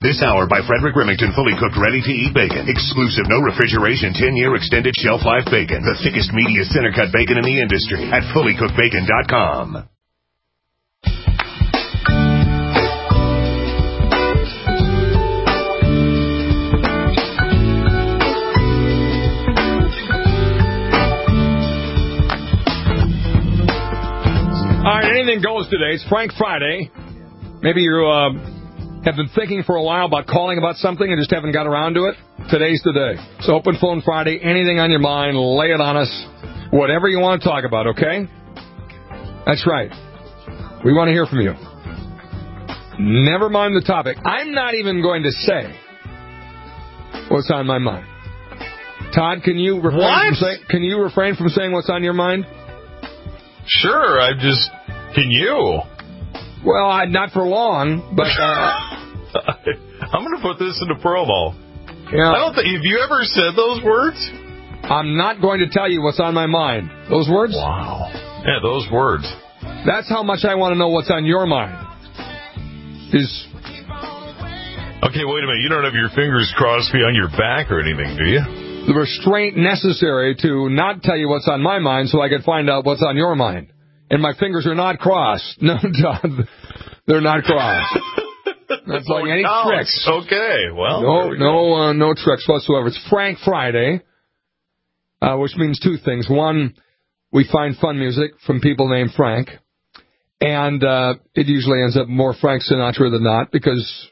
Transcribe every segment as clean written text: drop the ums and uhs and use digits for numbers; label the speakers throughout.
Speaker 1: This hour by Frederick Remington, fully cooked, ready-to-eat bacon. Exclusive, no refrigeration, 10-year extended shelf life bacon. The thickest, meatiest, center-cut bacon in the industry at fullycookedbacon.com.
Speaker 2: All right, anything goes today. It's Frank Friday. Maybe you have been thinking for a while about calling about something and just haven't got around to it. Today's the day. So Open Phone Friday. Anything on your mind, lay it on us. Whatever you want to talk about, okay? That's right. We want to hear from you. Never mind the topic. I'm not even going to say what's on my mind. Todd, can you refrain from saying what's on your mind?
Speaker 3: Sure, can you?
Speaker 2: Well, not for long, but...
Speaker 3: I'm going to put this into promo.
Speaker 2: Yeah.
Speaker 3: I don't think... Have you ever said those words?
Speaker 2: I'm not going to tell you what's on my mind. Those words?
Speaker 3: Wow. Yeah, those words.
Speaker 2: That's how much I want to know what's on your mind.
Speaker 3: Okay, wait a minute. You don't have your fingers crossed behind your back or anything, do you?
Speaker 2: The restraint necessary to not tell you what's on my mind so I can find out what's on your mind. And my fingers are not crossed. No, Todd, they're not crossed. That's like any tricks.
Speaker 3: Okay, well.
Speaker 2: No tricks whatsoever. It's Frank Friday, which means two things. One, we find fun music from people named Frank. And it usually ends up more Frank Sinatra than not because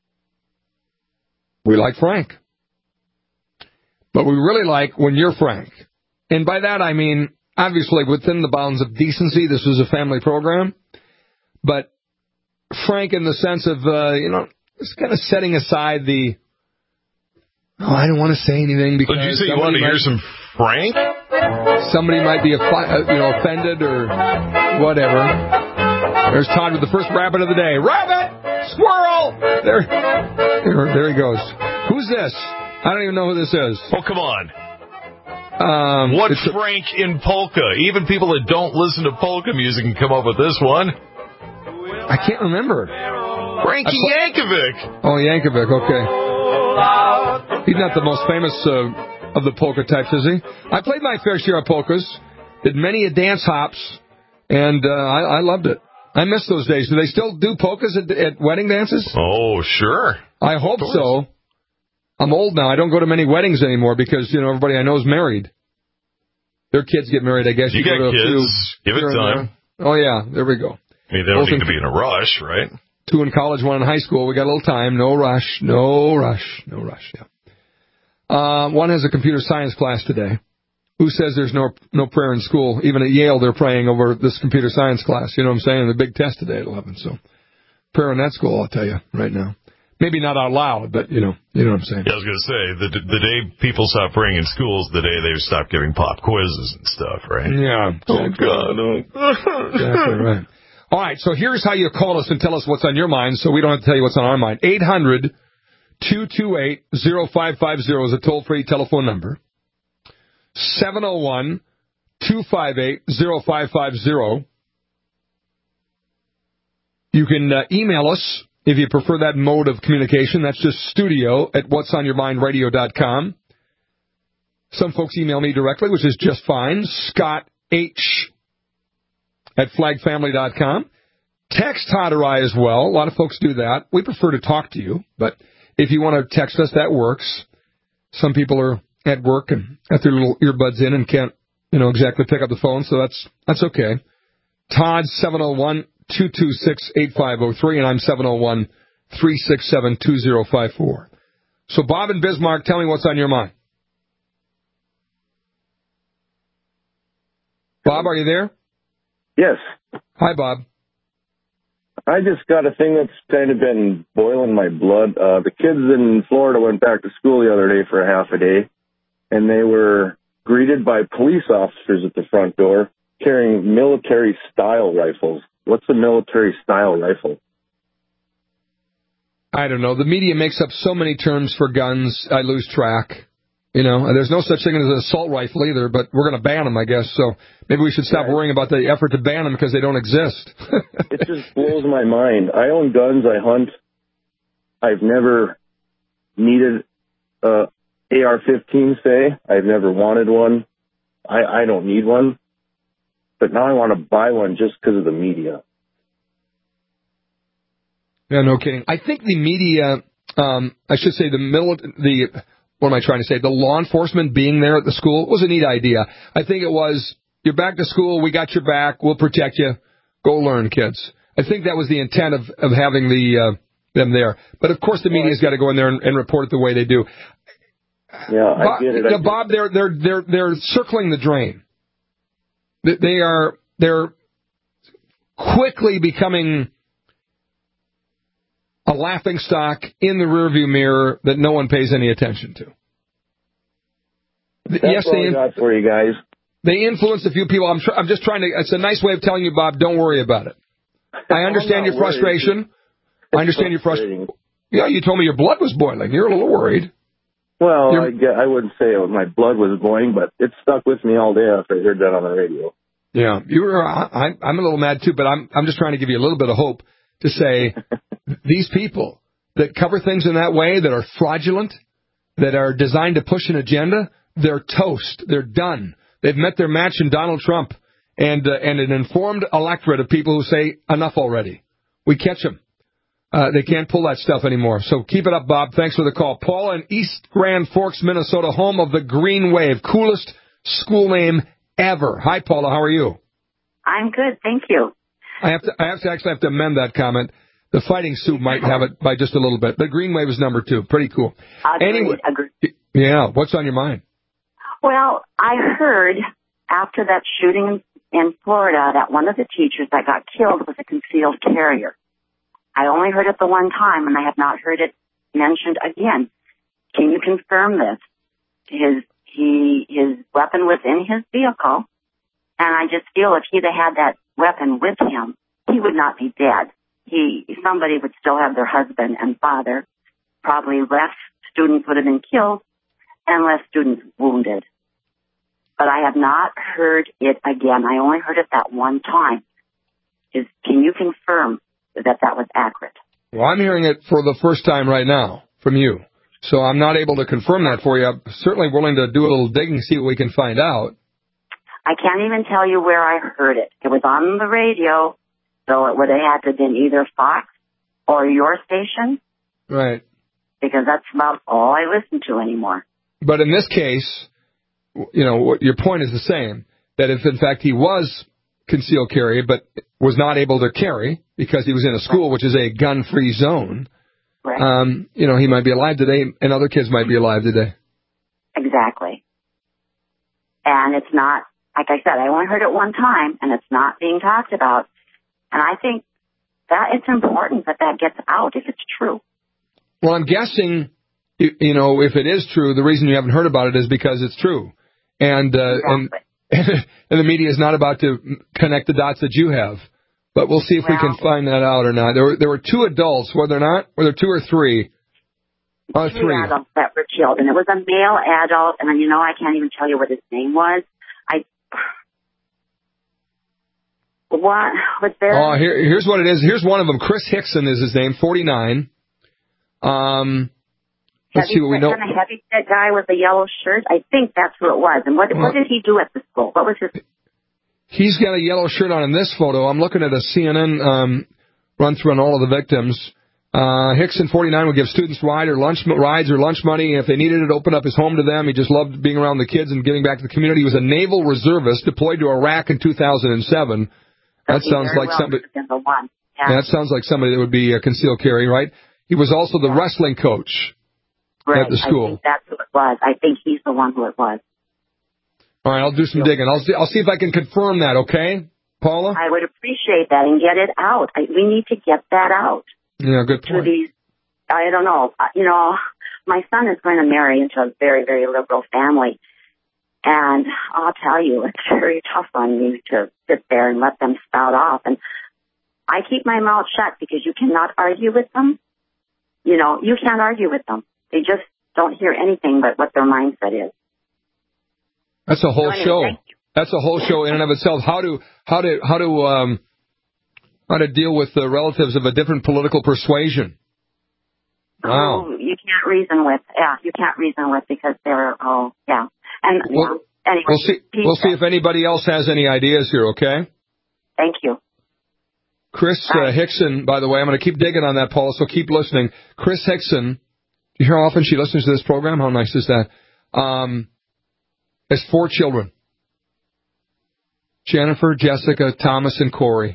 Speaker 2: we like Frank. But we really like when you're Frank. And by that I mean, obviously, within the bounds of decency, this is a family program. But Frank in the sense of, just kind of setting aside the, I don't want to say anything because...
Speaker 3: Did you say you want to hear some Frank?
Speaker 2: Somebody might be offended or whatever. There's Todd with the first rabbit of the day. Rabbit! Squirrel! There he goes. Who's this? I don't even know who this is.
Speaker 3: Oh, come on. What's Frank in polka? Even people that don't listen to polka music can come up with this one.
Speaker 2: I can't remember.
Speaker 3: Frankie Yankovic.
Speaker 2: Oh, Yankovic, okay. He's not the most famous of the polka types, is he? I played my fair share of polkas, did many a dance hops, and I loved it. I miss those days. Do they still do polkas at wedding dances?
Speaker 3: Oh, sure.
Speaker 2: I hope so. I'm old now. I don't go to many weddings anymore because, everybody I know is married. Their kids get married, I guess.
Speaker 3: You got kids. Give it time.
Speaker 2: Oh, yeah. There we go.
Speaker 3: I mean, they don't need to be in a rush, right?
Speaker 2: 2 in college, 1 in high school. We got a little time. No rush. Yeah. One has a computer science class today. Who says there's no prayer in school? Even at Yale, they're praying over this computer science class. You know what I'm saying? The big test today at 11. So prayer in that school, I'll tell you right now. Maybe not out loud, but you know what I'm saying.
Speaker 3: Yeah, I was going to say, the day people stop praying in schools, the day they stop giving pop quizzes and stuff, right?
Speaker 2: Yeah. Exactly.
Speaker 3: Oh, God.
Speaker 2: Exactly right. All right, so here's how you call us and tell us what's on your mind, so we don't have to tell you what's on our mind. 800-228-0550 is a toll-free telephone number. 701-258-0550. You can email us. If you prefer that mode of communication, that's just studio@whatsonyourmindradio.com. Some folks email me directly, which is just fine. Scott H. @flagfamily.com. Text Todd or I as well. A lot of folks do that. We prefer to talk to you, but if you want to text us, that works. Some people are at work and got their little earbuds in and can't, exactly pick up the phone, so that's okay. Todd, 701-226-8503, and I'm 701-367-2054. So, Bob and Bismarck, tell me what's on your mind. Bob, are you there?
Speaker 4: Yes.
Speaker 2: Hi, Bob.
Speaker 4: I just got a thing that's kind of been boiling my blood. The kids in Florida went back to school the other day for a half a day, and they were greeted by police officers at the front door carrying military-style rifles. What's a military-style rifle?
Speaker 2: I don't know. The media makes up so many terms for guns, I lose track. There's no such thing as an assault rifle either, but we're going to ban them, I guess. So maybe we should stop worrying about the effort to ban them because they don't exist.
Speaker 4: It just blows my mind. I own guns. I hunt. I've never needed a AR-15, say. I've never wanted one. I don't need one. But now I want to buy one just because of the media.
Speaker 2: Yeah, no kidding. I think the media, I should say what am I trying to say? The law enforcement being there at the school was a neat idea. I think it was, you're back to school, we got your back, we'll protect you, go learn, kids. I think that was the intent of having them there. But, of course, the media's got to go in there and report it the way they do.
Speaker 4: Yeah, I get it.
Speaker 2: Bob, they're circling the drain. They're quickly becoming a laughingstock in the rearview mirror that no one pays any attention to.
Speaker 4: That's all I got for you guys.
Speaker 2: They influenced a few people. I'm just trying to. It's a nice way of telling you, Bob. Don't worry about it. I understand your frustration. I understand your frustration. Yeah, you told me your blood was boiling. You're a little worried.
Speaker 4: Well, I wouldn't say my blood was boiling, but it stuck with me all day after I heard that on the radio.
Speaker 2: Yeah, I'm a little mad too, but I'm just trying to give you a little bit of hope to say these people that cover things in that way, that are fraudulent, that are designed to push an agenda, they're toast. They're done. They've met their match in Donald Trump and an informed electorate of people who say enough already. We catch them. They can't pull that stuff anymore. So keep it up, Bob. Thanks for the call. Paula in East Grand Forks, Minnesota, home of the Green Wave. Coolest school name ever. Hi, Paula. How are you?
Speaker 5: I'm good. Thank you.
Speaker 2: I actually have to amend that comment. The Fighting Sioux might have it by just a little bit. The Green Wave is number 2. Pretty cool.
Speaker 5: Agreed.
Speaker 2: Yeah. What's on your mind?
Speaker 5: Well, I heard after that shooting in Florida that one of the teachers that got killed was a concealed carrier. I only heard it the one time, and I have not heard it mentioned again. Can you confirm this? His weapon was in his vehicle, and I just feel if he'd have had that weapon with him, he would not be dead. Somebody would still have their husband and father. Probably less students would have been killed and less students wounded. But I have not heard it again. I only heard it that one time. Can you confirm that was accurate?
Speaker 2: Well, I'm hearing it for the first time right now from you. So I'm not able to confirm that for you. I'm certainly willing to do a little digging, see what we can find out.
Speaker 5: I can't even tell you where I heard it. It was on the radio, so it would have had to have been either Fox or your station.
Speaker 2: Right.
Speaker 5: Because that's about all I listen to anymore.
Speaker 2: But in this case, your point is the same, that if in fact he was concealed carry but was not able to carry because he was in a school which is a gun-free zone,
Speaker 5: right.
Speaker 2: He might be alive today and other kids might be alive today.
Speaker 5: Exactly. And it's not, like I said, I only heard it one time, and it's not being talked about. And I think that it's important that gets out if it's true.
Speaker 2: Well, I'm guessing, if it is true, the reason you haven't heard about it is because it's true. And and the media is not about to connect the dots that you have. But we'll see if we can find that out or not. There were 2 adults, were there not? Were there 2 or 3?
Speaker 5: 3 adults that were killed, and it was a male adult, and I can't even tell you what his name was. What was there?
Speaker 2: Oh, here's what it is. Here's one of them. Chris Hickson is his name, 49. Let's see what we know.
Speaker 5: Kind of heavy-set guy with a yellow shirt. I think that's who it was. And what did he do at the school? What was his?
Speaker 2: He's got a yellow shirt on in this photo. I'm looking at a CNN run-through on all of the victims. Hickson, 49, would give students rides or lunch money. If they needed it, open up his home to them. He just loved being around the kids and giving back to the community. He was a naval reservist deployed to Iraq in 2007. That sounds like somebody. Yeah. That sounds like somebody that would be a concealed carry, right? He was also the wrestling coach at the school.
Speaker 5: I think that's who it was. I think he's the one who it was.
Speaker 2: All right, I'll do some digging. I'll see if I can confirm that, okay, Paula?
Speaker 5: I would appreciate that and get it out. We need to get that out.
Speaker 2: Yeah, good point.
Speaker 5: I don't know. My son is going to marry into a very, very liberal family. And I'll tell you, it's very tough on me to sit there and let them spout off. And I keep my mouth shut because you cannot argue with them. You can't argue with them. They just don't hear anything but what their mindset is.
Speaker 2: That's a whole show. That's a whole show in and of itself. How to deal with the relatives of a different political persuasion. Wow.
Speaker 5: you can't reason with. Yeah, you can't reason with because they're And anyway,
Speaker 2: we'll see if anybody else has any ideas here. Okay.
Speaker 5: Thank you.
Speaker 2: Chris Hickson, by the way, I'm going to keep digging on that, Paula, so keep listening. Chris Hickson, you hear how often she listens to this program? How nice is that? Has 4 children. Jennifer, Jessica, Thomas, and Corey.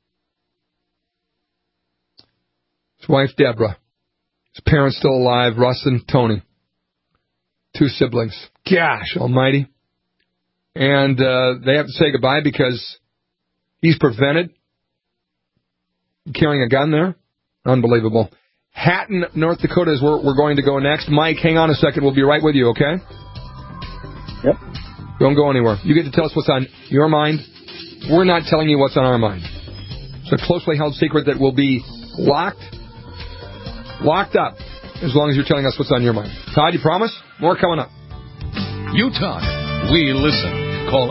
Speaker 2: His wife, Deborah. His parents still alive, Russ and Tony. 2 siblings. Gosh almighty. And they have to say goodbye because he's prevented carrying a gun there. Unbelievable. Hatton, North Dakota is where we're going to go next. Mike, hang on a second. We'll be right with you, okay?
Speaker 4: Yep.
Speaker 2: Don't go anywhere. You get to tell us what's on your mind. We're not telling you what's on our mind. It's a closely held secret that will be locked up as long as you're telling us what's on your mind. Todd, you promise? More coming up.
Speaker 6: You talk. We listen. Call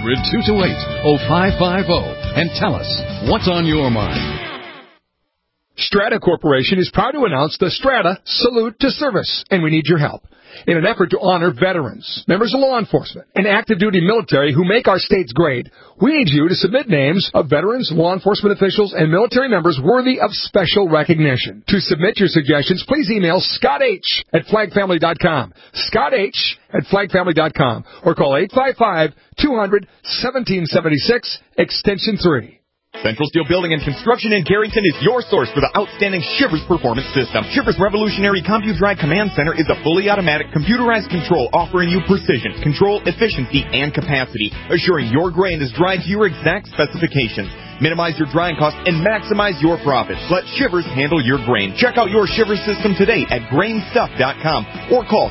Speaker 6: 800-228-0550 and tell us what's on your mind.
Speaker 2: Strata Corporation is proud to announce the Strata Salute to Service, and we need your help. In an effort to honor veterans, members of law enforcement, and active-duty military who make our states great, we need you to submit names of veterans, law enforcement officials, and military members worthy of special recognition. To submit your suggestions, please email Scott H. at flagfamily.com, Scott H. at flagfamily.com, or call 855-200-1776, extension 3.
Speaker 7: Central Steel Building and Construction in Carrington is your source for the outstanding Shivers Performance System. Shivers Revolutionary CompuDrive Command Center is a fully automatic computerized control offering you precision, control, efficiency, and capacity, assuring your grain is dried to your exact specifications. Minimize your drying costs and maximize your profits. Let Shivers handle your grain. Check out your Shivers system today at grainstuff.com or call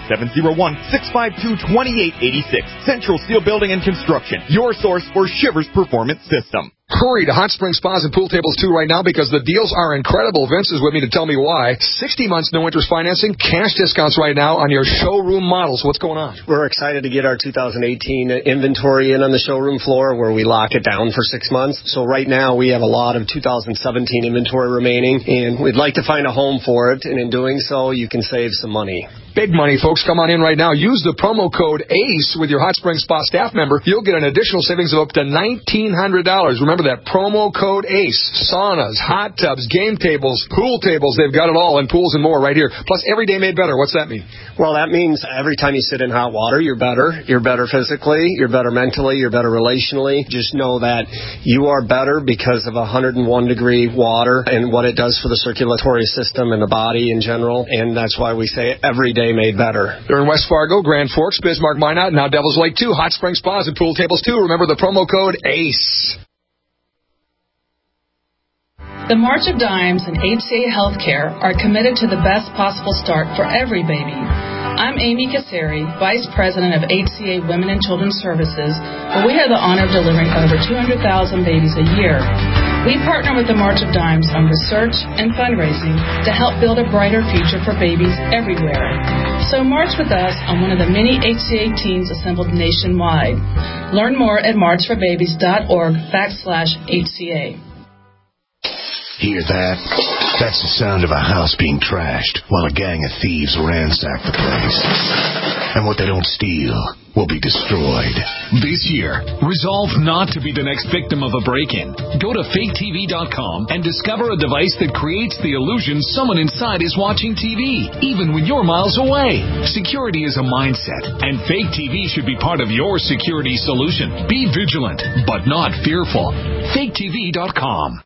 Speaker 7: 701-652-2886. Central Steel Building and Construction, your source for Shivers Performance System.
Speaker 2: Hurry to Hot Spring Spas and Pool Tables 2 right now because the deals are incredible. Vince is with me to tell me why. 60 months no interest financing, cash discounts right now on your showroom models. What's going on?
Speaker 8: We're excited to get our 2018 inventory in on the showroom floor where we lock it down for 6 months. So right now we have a lot of 2017 inventory remaining, and we'd like to find a home for it. And in doing so, you can save some money.
Speaker 2: Big money, folks. Come on in right now. Use the promo code ACE with your Hot Spring Spa staff member. You'll get an additional savings of up to $1,900. Remember that promo code ACE. Saunas, hot tubs, game tables, pool tables. They've got it all, and pools and more right here. Plus, every day made better. What's that mean?
Speaker 8: Well, that means every time you sit in hot water, you're better. You're better physically. You're better mentally. You're better relationally. Just know that you are better because of 101-degree water and what it does for the circulatory system and the body in general. And that's why we say every day made better.
Speaker 2: They're in West Fargo, Grand Forks, Bismarck, Minot, now Devil's Lake 2, Hot Spring Spas and Pool Tables 2. Remember the promo code ACE.
Speaker 9: The March of Dimes and HCA Healthcare are committed to the best possible start for every baby. I'm Amy Casseri, Vice President of HCA Women and Children's Services, where we have the honor of delivering over 200,000 babies a year. We partner with the March of Dimes on research and fundraising to help build a brighter future for babies everywhere. So march with us on one of the many HCA teams assembled nationwide. Learn more at marchforbabies.org/HCA.
Speaker 1: Hear that? That's the sound of a house being trashed while a gang of thieves ransack the place. And what they don't steal will be destroyed.
Speaker 6: This year, resolve not to be the next victim of a break-in. Go to faketv.com and discover a device that creates the illusion someone inside is watching TV, even when you're miles away. Security is a mindset, and Fake TV should be part of your security solution. Be vigilant, but not fearful. faketv.com.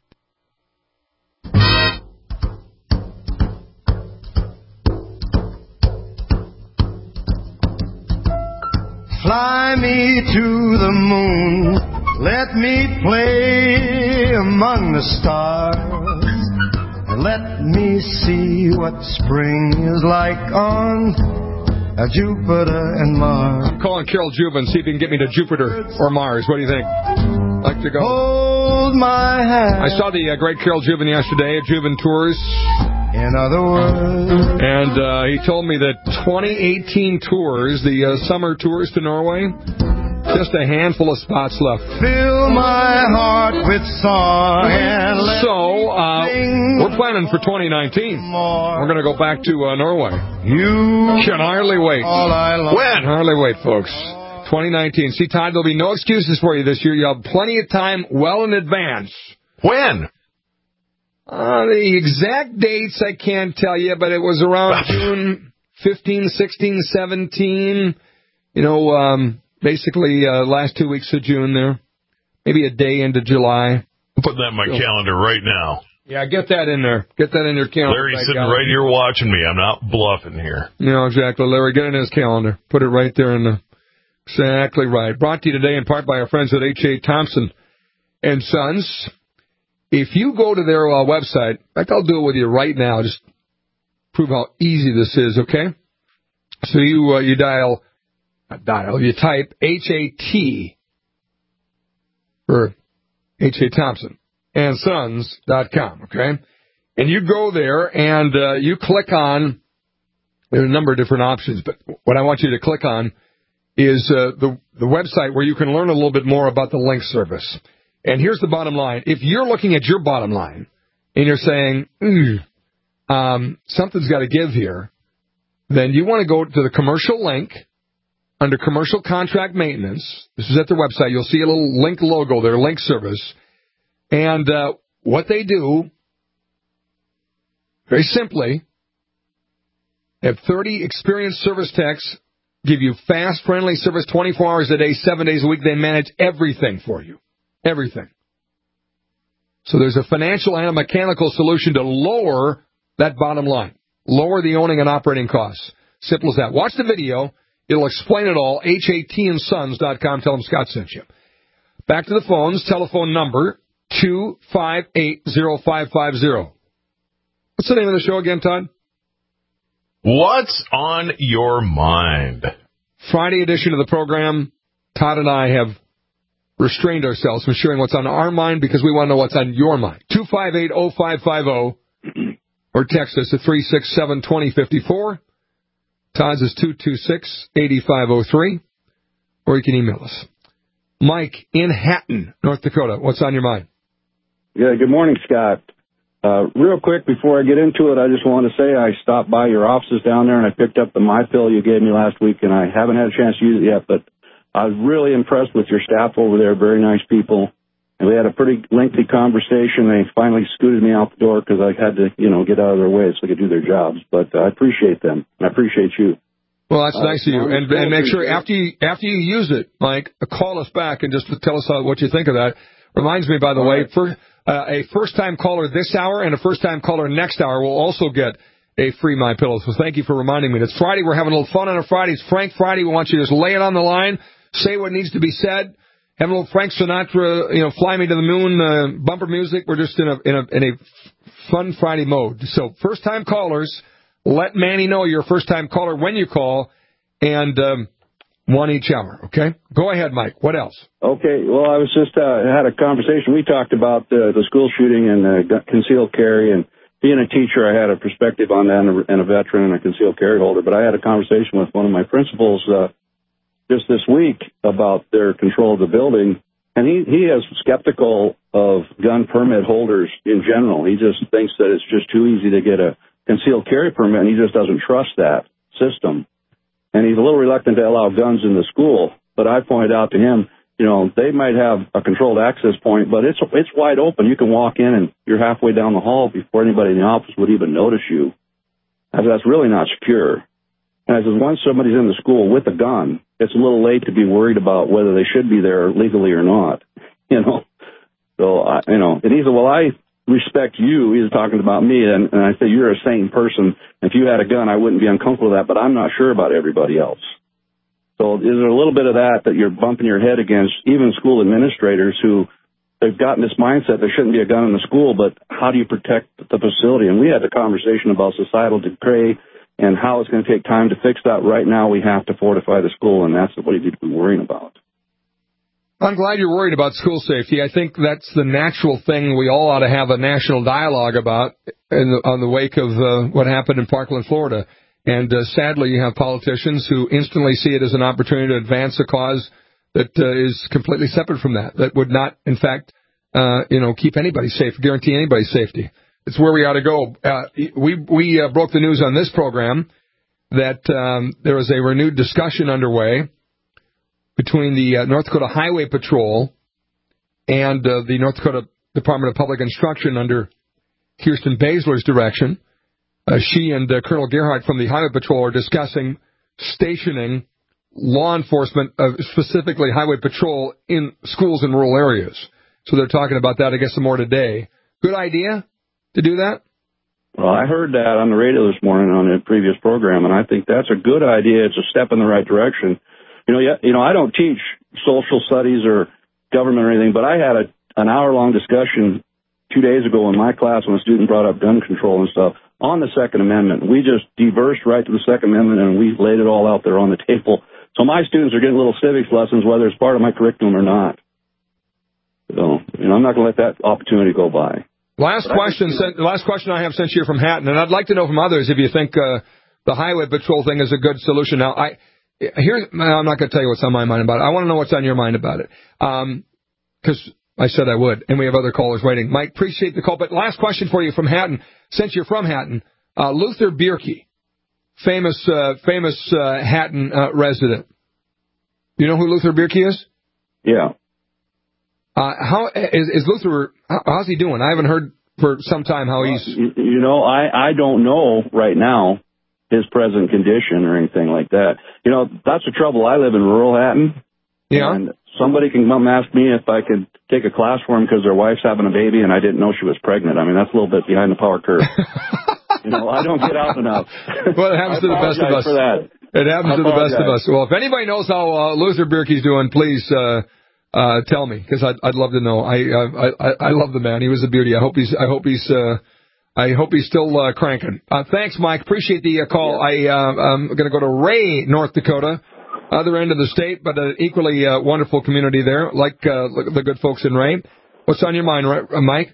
Speaker 10: Fly me to the moon, let me play among the stars, and let me see what spring is like on Jupiter and Mars.
Speaker 2: I'm calling Carol Jubin, see if he can get me to Jupiter or Mars. What do you think? Like to go?
Speaker 10: Hold my hand.
Speaker 2: I saw the great Carol Jubin yesterday at Jubin Tours.
Speaker 10: In other words.
Speaker 2: And he told me that 2018 tours, the summer tours to Norway, Just a handful of spots left.
Speaker 10: Fill my heart with song and let
Speaker 2: we're planning for 2019. We're going to go back to Norway. You can hardly wait. When? Hardly wait, folks. 2019. See, Todd, there'll be no excuses for you this year. You'll have plenty of time well in advance.
Speaker 3: When?
Speaker 2: The exact dates I can't tell you, but it was around June 15, 16, 17. Basically last 2 weeks of June there. Maybe a day into July.
Speaker 3: I'm putting that in my calendar right now.
Speaker 2: Yeah, get that in there. Get that in your calendar.
Speaker 3: Larry's sitting right here watching me. I'm not bluffing here.
Speaker 2: No, exactly. Larry, get it in his calendar. Put it right there in the... Exactly right. Brought to you today in part by our friends at H.A. Thompson and Sons. If you go to their website, in fact, I'll do it with you right now, just prove how easy this is, okay? So you type H-A-T for H.A. Thompson and Sons.com, okay? And you go there and you click on, there's a number of different options, but what I want you to click on is the website where you can learn a little bit more about the link service. And here's the bottom line. If you're looking at your bottom line and you're saying, something's got to give here, then you want to go to the commercial link under commercial contract maintenance. This is at their website. You'll see a little link logo there, link service. And what they do, very simply, they have 30 experienced service techs, give you fast, friendly service 24 hours a day, 7 days a week. They manage everything for you. Everything. So there's a financial and a mechanical solution to lower that bottom line. Lower the owning and operating costs. Simple as that. Watch the video. It'll explain it all. HATandsons.com. Tell them Scott sent you. Back to the phones. Telephone number 2580550. What's the name of the show again, Todd?
Speaker 3: What's on your mind?
Speaker 2: Friday edition of the program. Todd and I have restrained ourselves from sharing what's on our mind because we want to know what's on your mind. 2580550 or text us at 367-2054. Todd's is 226-8503. Or you can email us. Mike in Hatton, North Dakota. What's on your mind?
Speaker 11: Yeah, good morning, Scott. Real quick, before I get into it, I just want to say I stopped by your offices down there and I picked up the MyPill you gave me last week, and I haven't had a chance to use it yet, but I was really impressed with your staff over there. Very nice people. And we had a pretty lengthy conversation. They finally scooted me out the door because I had to, get out of their way so they could do their jobs. But I appreciate them. And I appreciate you.
Speaker 2: Well, that's nice of you. And make sure after you use it, Mike, call us back and just tell us what you think of that. Reminds me, by the way, a first-time caller this hour and a first-time caller next hour will also get a free MyPillow. So thank you for reminding me. It's Friday. We're having a little fun on a Friday. It's Frank Friday. We want you to just lay it on the line, say what needs to be said. Have a little Frank Sinatra, Fly Me to the Moon bumper music. We're just in a fun Friday mode. So first-time callers, let Manny know you're a first-time caller when you call, and one each hour, okay? Go ahead, Mike. What else?
Speaker 11: Okay. Well, I was just had a conversation. We talked about the school shooting and concealed carry, and being a teacher, I had a perspective on that and a veteran and a concealed carry holder. But I had a conversation with one of my principals just this week about their control of the building, and he is skeptical of gun permit holders in general. He just thinks that it's just too easy to get a concealed carry permit, and he just doesn't trust that system. And he's a little reluctant to allow guns in the school. But I pointed out to him, they might have a controlled access point, but it's wide open. You can walk in and you're halfway down the hall before anybody in the office would even notice you. That's really not secure. And I said, once somebody's in the school with a gun, it's a little late to be worried about whether they should be there legally or not. So, and he said, well, I respect you. He was talking about me, and I said, you're a sane person. If you had a gun, I wouldn't be uncomfortable with that, but I'm not sure about everybody else. So is there a little bit of that you're bumping your head against, even school administrators who they've gotten this mindset there shouldn't be a gun in the school, but how do you protect the facility? And we had a conversation about societal decay and how it's going to take time to fix that. Right now we have to fortify the school, and that's what you need to be worrying about.
Speaker 2: I'm glad you're worried about school safety. I think that's the natural thing we all ought to have a national dialogue about on the wake of what happened in Parkland, Florida. And sadly, you have politicians who instantly see it as an opportunity to advance a cause that is completely separate from that would not, in fact, keep anybody safe, guarantee anybody's safety. It's where we ought to go. We broke the news on this program that there is a renewed discussion underway between the North Dakota Highway Patrol and the North Dakota Department of Public Instruction under Kirsten Baszler's direction. She and Colonel Gerhardt from the Highway Patrol are discussing stationing law enforcement, specifically Highway Patrol, in schools in rural areas. So they're talking about that, I guess, some more today. Good idea to do that?
Speaker 11: Well, I heard that on the radio this morning on a previous program, and I think that's a good idea. It's a step in the right direction. I don't teach social studies or government or anything, but I had an hour-long discussion 2 days ago in my class when a student brought up gun control and stuff on the Second Amendment. We just diversed right to the Second Amendment, and we laid it all out there on the table. So my students are getting little civics lessons, whether it's part of my curriculum or not. So, I'm not going to let that opportunity go by.
Speaker 2: Last question I have sent you from Hatton, and I'd like to know from others if you think the Highway Patrol thing is a good solution. Now, I'm not going to tell you what's on my mind about it. I want to know what's on your mind about it, because I said I would, and we have other callers waiting. Mike, appreciate the call, but last question for you from Hatton, since you're from Hatton. Luther Bierke, famous Hatton resident. You know who Luther Bierke is?
Speaker 11: Yeah.
Speaker 2: How is Luther? How's he doing? I haven't heard for some time how he's.
Speaker 11: I don't know right now his present condition or anything like that. That's the trouble. I live in rural Hatton.
Speaker 2: Yeah.
Speaker 11: And somebody can come ask me if I could take a class for him because their wife's having a baby and I didn't know she was pregnant. I mean, that's a little bit behind the power curve. I don't get out enough.
Speaker 2: Well, it happens to the best of us.
Speaker 11: For that.
Speaker 2: It happens to the best of us. Well, if anybody knows how Luther Bierke's doing, please tell me, because I'd love to know. I love the man. He was a beauty. I hope he's still cranking. Thanks, Mike. Appreciate the call. Yeah. I'm going to go to Ray, North Dakota, other end of the state, but an equally wonderful community there, like the good folks in Ray. What's on your mind, Mike?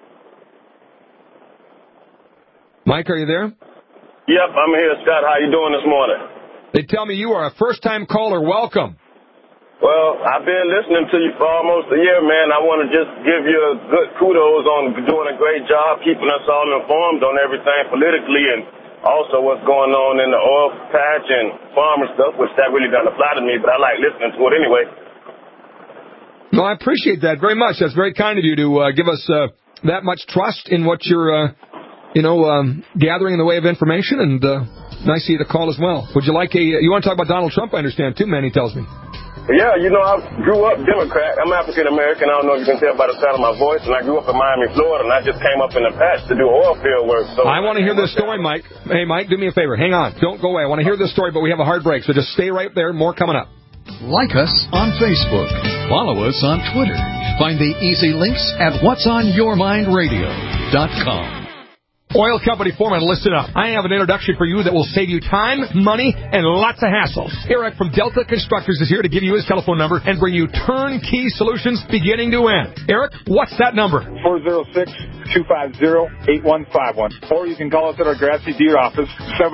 Speaker 2: Mike, are you there?
Speaker 12: Yep, I'm here, Scott. How you doing this morning?
Speaker 2: They tell me you are a first-time caller. Welcome.
Speaker 12: Well, I've been listening to you for almost a year, man. I want to just give you a good kudos on doing a great job, keeping us all informed on everything politically and also what's going on in the oil patch and farmer stuff, which that really doesn't apply to me, but I like listening to it anyway.
Speaker 2: No, I appreciate that very much. That's very kind of you to give us that much trust in what you're, gathering in the way of information, and nice of you to call as well. Would you like you want to talk about Donald Trump, I understand, too, man, he tells me.
Speaker 12: Yeah, I grew up Democrat. I'm African-American. I don't know if you can tell by the sound of my voice. And I grew up in Miami, Florida, and I just came up in the patch to do oil field work. So
Speaker 2: I want to hear this story, Mike. Hey, Mike, do me a favor. Hang on. Don't go away. I want to hear this story, but we have a hard break, so just stay right there. More coming up.
Speaker 6: Like us on Facebook. Follow us on Twitter. Find the easy links at whatsonyourmindradio.com.
Speaker 2: Oil company foreman, listen up. I have an introduction for you that will save you time, money, and lots of hassles. Eric from Delta Constructors is here to give you his telephone number and bring you turnkey solutions beginning to end. Eric, what's that number?
Speaker 13: 406-250-8151. Or you can call us at our Grassy Deer office,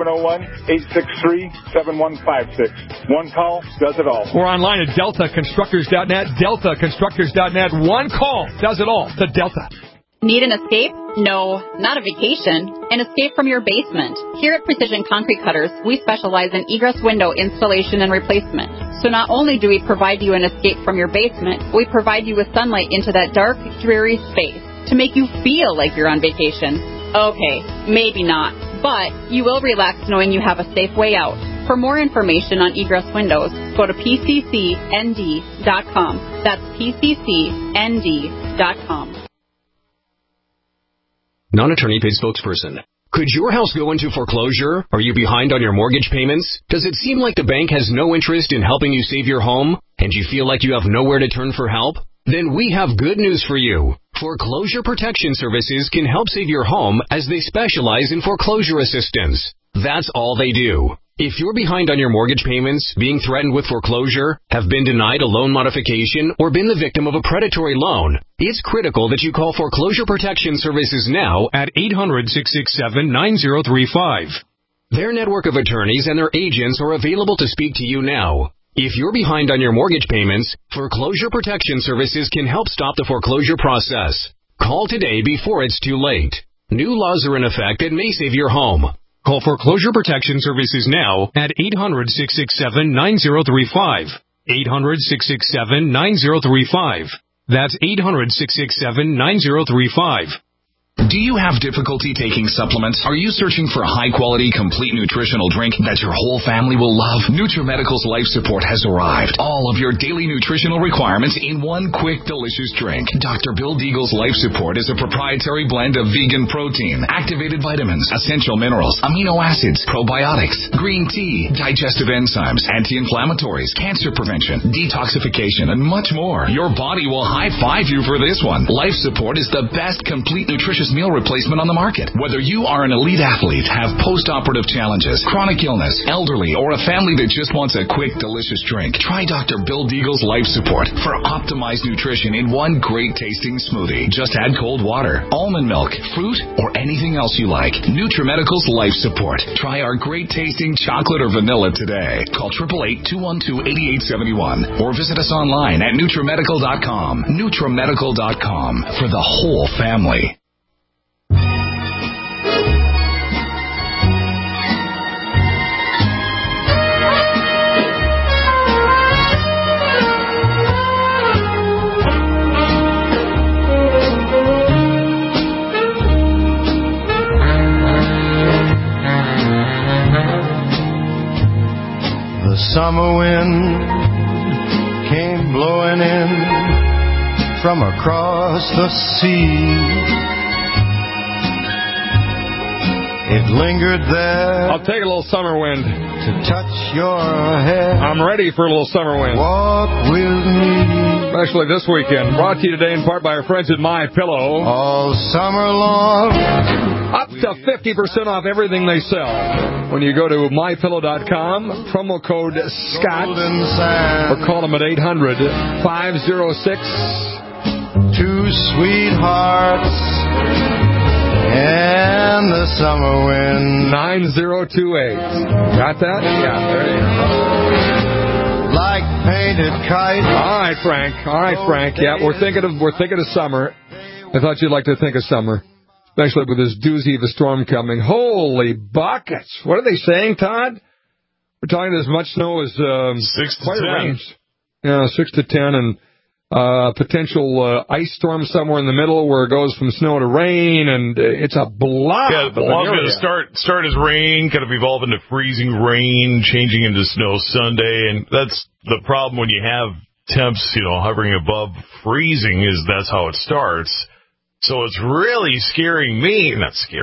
Speaker 13: 701-863-7156. One call does it all.
Speaker 2: We're online at deltaconstructors.net, deltaconstructors.net. One call does it all. The Delta.
Speaker 14: Need an escape? No, not a vacation. An escape from your basement. Here at Precision Concrete Cutters, we specialize in egress window installation and replacement. So not only do we provide you an escape from your basement, we provide you with sunlight into that dark, dreary space to make you feel like you're on vacation. Okay, maybe not, but you will relax knowing you have a safe way out. For more information on egress windows, go to pccnd.com. That's pccnd.com.
Speaker 15: Non-attorney paid spokesperson. Could your house go into foreclosure? Are you behind on your mortgage payments? Does it seem like the bank has no interest in helping you save your home? And you feel like you have nowhere to turn for help? Then we have good news for you. Foreclosure Protection Services can help save your home as they specialize in foreclosure assistance. That's all they do. If you're behind on your mortgage payments, being threatened with foreclosure, have been denied a loan modification, or been the victim of a predatory loan, it's critical that you call Foreclosure Protection Services now at 800-667-9035. Their network of attorneys and their agents are available to speak to you now. If you're behind on your mortgage payments, Foreclosure Protection Services can help stop the foreclosure process. Call today before it's too late. New laws are in effect that may save your home. Call Foreclosure Protection Services now at 800-667-9035. 800-667-9035. That's 800-667-9035.
Speaker 16: Do you have difficulty taking supplements? Are you searching for a high-quality, complete nutritional drink that your whole family will love? NutriMedical's Life Support has arrived. All of your daily nutritional requirements in one quick, delicious drink. Dr. Bill Deagle's Life Support is a proprietary blend of vegan protein, activated vitamins, essential minerals, amino acids, probiotics, green tea, digestive enzymes, anti-inflammatories, cancer prevention, detoxification, and much more. Your body will high-five you for this one. Life Support is the best complete nutritious meal replacement on the market. Whether you are an elite athlete, have post-operative challenges, chronic illness, elderly, or a family that just wants a quick, delicious drink, try Dr. Bill Deagle's Life Support for optimized nutrition in one great-tasting smoothie. Just add cold water, almond milk, fruit, or anything else you like. NutriMedical's Life Support. Try our great-tasting chocolate or vanilla today. Call 888-212-8871 or visit us online at NutriMedical.com. NutriMedical.com for the whole family.
Speaker 10: The summer wind came blowing in from across the sea. It lingered there.
Speaker 2: I'll take a little summer wind
Speaker 10: to touch your head.
Speaker 2: I'm ready for a little summer wind.
Speaker 10: Walk with me.
Speaker 2: Especially this weekend. Brought to you today in part by our friends at MyPillow.
Speaker 10: All summer long.
Speaker 2: Up to 50% off everything they sell. When you go to MyPillow.com, promo code Scott, or call them at 800-506.
Speaker 10: Two sweethearts and the summer wind.
Speaker 2: 9028. Got that? Yeah, there you go.
Speaker 10: Like painted kites.
Speaker 2: All right, Frank. Yeah, we're thinking of summer. I thought you'd like to think of summer, especially with this doozy of a storm coming. Holy buckets! What are they saying, Todd? We're talking as much snow as
Speaker 3: 6 to 10.
Speaker 2: Yeah, 6 to 10, and potential ice storm somewhere in the middle where it goes from snow to rain, and it's a blob.
Speaker 3: Yeah, the law's going to start as rain, kind of evolve into freezing rain, changing into snow Sunday, and that's the problem when you have temps, hovering above freezing. That's how it starts. So it's really concerning me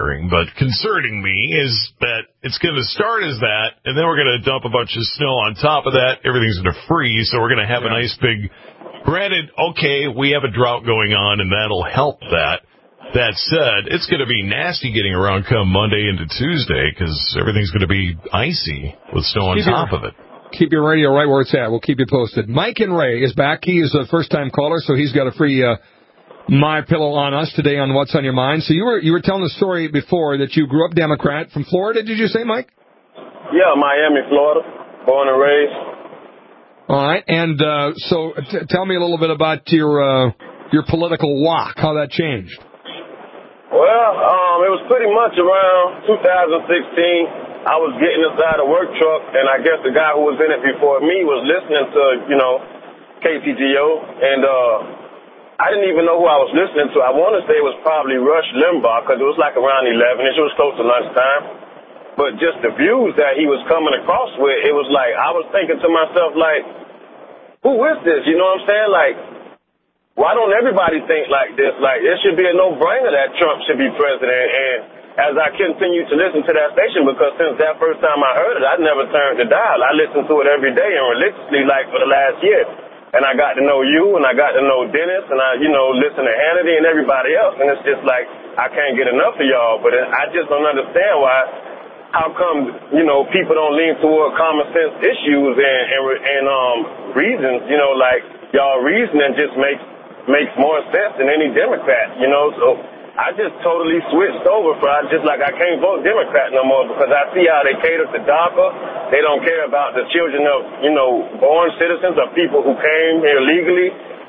Speaker 3: is that it's going to start as that, and then we're going to dump a bunch of snow on top of that. Everything's going to freeze, so we're going to have a nice big. Granted, okay, we have a drought going on, and that'll help that. That said, it's going to be nasty getting around come Monday into Tuesday because everything's going to be icy with snow on top of it.
Speaker 2: Keep your radio right where it's at. We'll keep you posted. Mike in Ray is back. He is a first-time caller, so he's got a free MyPillow on us today on What's on Your Mind. So you were telling the story before that you grew up Democrat from Florida, did you say, Mike?
Speaker 12: Yeah, Miami, Florida, born and raised.
Speaker 2: All right, and so tell me a little bit about your political walk, how that changed.
Speaker 12: Well, it was pretty much around 2016. I was getting inside a work truck, and I guess the guy who was in it before me was listening to, KTGO, and I didn't even know who I was listening to. I want to say it was probably Rush Limbaugh, because it was like around 11-ish. It was close to lunchtime. But just the views that he was coming across with, it was like, I was thinking to myself, like, who is this? You know what I'm saying? Like, why don't everybody think like this? Like, it should be a no-brainer that Trump should be president. And as I continue to listen to that station, because since that first time I heard it, I never turned the dial. I listened to it every day and religiously, like, for the last year. And I got to know you, and I got to know Dennis, and I, listen to Hannity and everybody else. And it's just like, I can't get enough of y'all. But I just don't understand how come, people don't lean toward common sense issues and reasons, like y'all reasoning just makes more sense than any Democrat, so I just totally switched over I can't vote Democrat no more because I see how they cater to DACA, They don't care about the children of, born citizens or people who came here legally.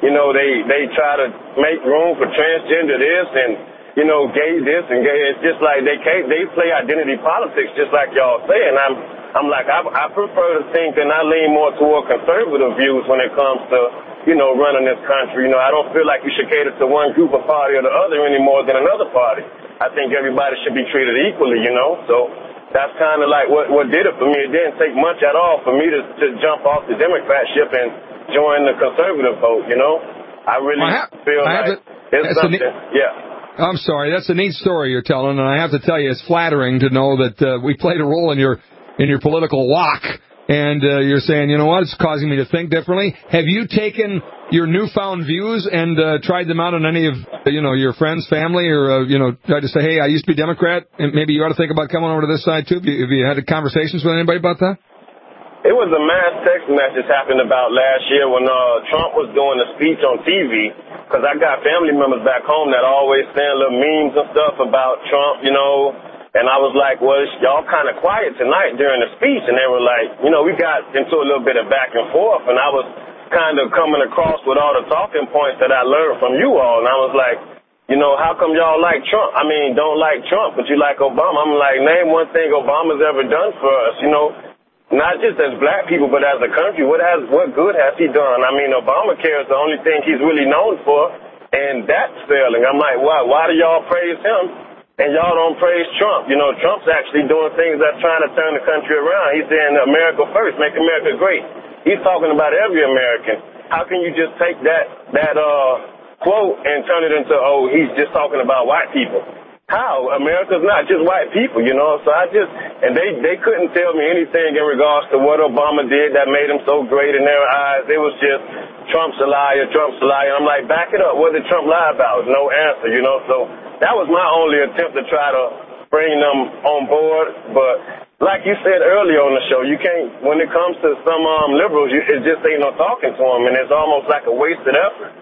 Speaker 12: They try to make room for transgender this and, gay this and gay. It's just like they play identity politics just like y'all say. And I'm like, I prefer to think and I lean more toward conservative views when it comes to, running this country. I don't feel like you should cater to one group or party or the other any more than another party. I think everybody should be treated equally, So that's kind of like what did it for me. It didn't take much at all for me to jump off the Democrat ship and join the conservative vote, I really feel like it's something.
Speaker 2: I'm sorry. That's a neat story you're telling, and I have to tell you, it's flattering to know that we played a role in your political walk. And you're saying, you know what, it's causing me to think differently. Have you taken your newfound views and tried them out on any of, your friends, family, or, tried to say, hey, I used to be Democrat, and maybe you ought to think about coming over to this side, too? Have you had conversations with anybody about that?
Speaker 12: It was a mass text message happened about last year when Trump was doing a speech on TV, because I got family members back home that always send little memes and stuff about Trump, And I was like, well, y'all kind of quiet tonight during the speech. And they were like, we got into a little bit of back and forth. And I was kind of coming across with all the talking points that I learned from you all. And I was like, how come y'all like Trump? I mean, don't like Trump, but you like Obama. I'm like, name one thing Obama's ever done for us, not just as black people, but as a country. What good has he done? I mean, Obamacare is the only thing he's really known for, and that's failing. I'm like, why do y'all praise him? And y'all don't praise Trump. Trump's actually doing things that's trying to turn the country around. He's saying America first, make America great. He's talking about every American. How can you just take that quote and turn it into, he's just talking about white people? How? America's not just white people, So and they couldn't tell me anything in regards to what Obama did that made him so great in their eyes. It was just Trump's a liar, Trump's a liar. I'm like, back it up. What did Trump lie about? No answer, So that was my only attempt to try to bring them on board. But like you said earlier on the show, you can't, when it comes to some liberals, it just ain't no talking to them, and it's almost like a wasted effort,